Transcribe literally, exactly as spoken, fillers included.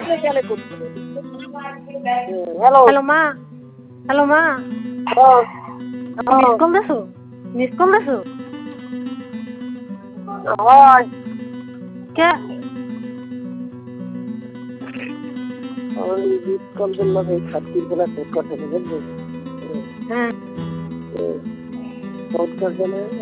hello hello মা hello মা miss call দিছো মিস কল দিছো হয় কে ওই মিস কল করলাম এই ছাত্রীর বেলা ফোন করতে বুঝলি হ্যাঁ ফোন করতে